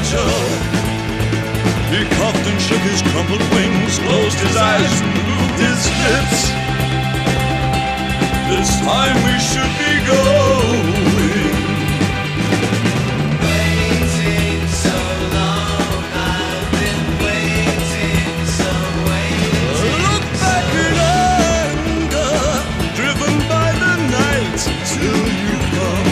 angel. He coughed and shook his crumpled wings, closed his eyes and moved his lips. This time we should be going. Waiting so long, I've been waiting so waiting. Look back in anger, driven by the night, till you come.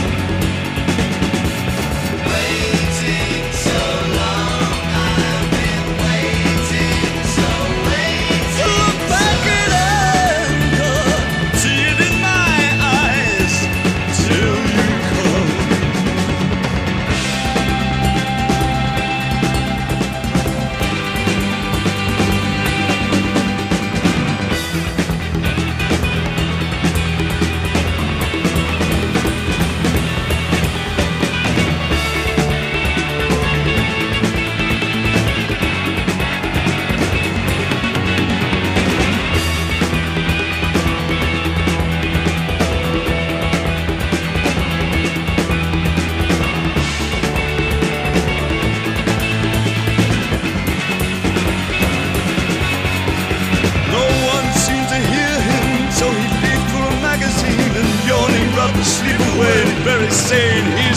Waiting so long, I've been waiting so waiting. Look back in anger, see it in my eyes, till you come. No one seemed to hear him, so he leaped for a magazine and yawning rubbed the sleep away. And very sane, he